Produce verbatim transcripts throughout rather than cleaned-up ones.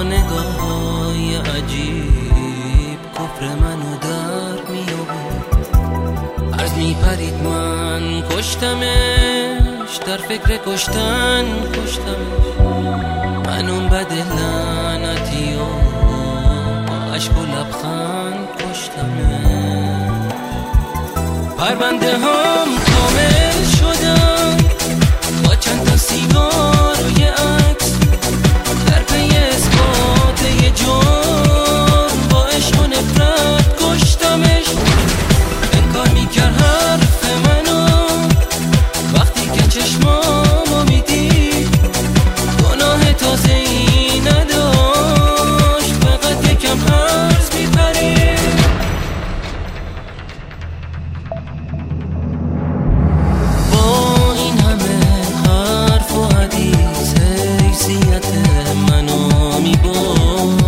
با نگاه‌های عجیب کفر منو در می آورد. عرض می پرید من کشتمش، در فکر کشتن کشتمش. من اون بد لعنتی و با عشق و لبخند کشتمش. پرونده هم کامل شدن با چند تا سیگار و یه عکس، در پی اثبات یه جرم با عشق و نفرت کشتمش. انکار میکرد حرف منو وقتی که چشمامو میدید، گناه تازه ای نداشت، فقط یکم عرض میپرید. با این همه حرف و حدیث حیثیت منو میبرد،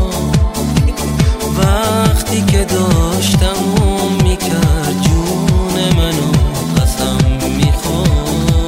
وقتی که داشتم اون میکرد جون منو قسم میخورد.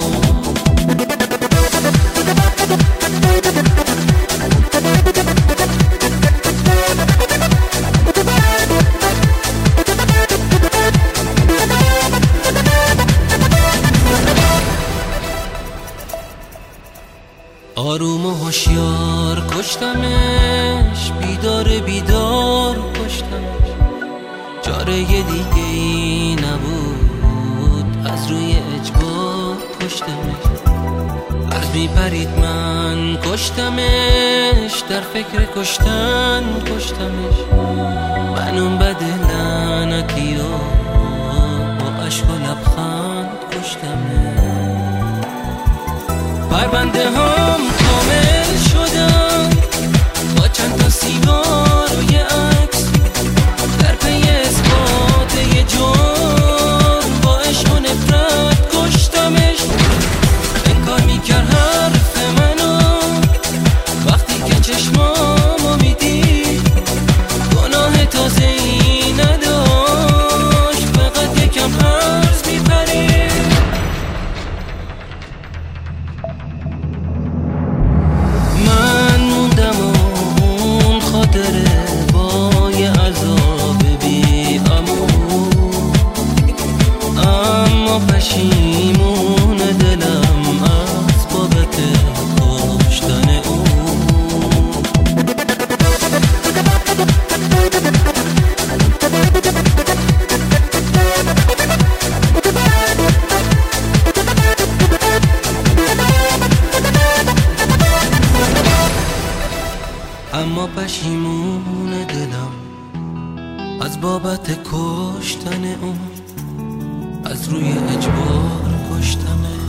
آروم و هوشیار کشتمش، بیدار بیدار کشتمش. چاره دیگه ای نبود، از روی اجبار کشتمش. عرض می پرید من کشتمش، در فکر کشتن کشتمش. من اون بد لعنتی و با عشق و لبخند کشتمش. پرونده هم کامل شدن با چند تا سیگار و یه عکس، در پی اثبات یه جرم با عشق و نفرت کشتمش. انکار میکرد حرف منو وقتی که چشمامو میدید، گناه تازه ای نداشت، فقط یکم عرض میپرید. من موندم و اون خاطره با یه عذاب بی امون، اما پشیمون دلم از بابت کشتن اون. اما پشیمون دلم از بابت کشتن اون، از روی اجبار کشتمه.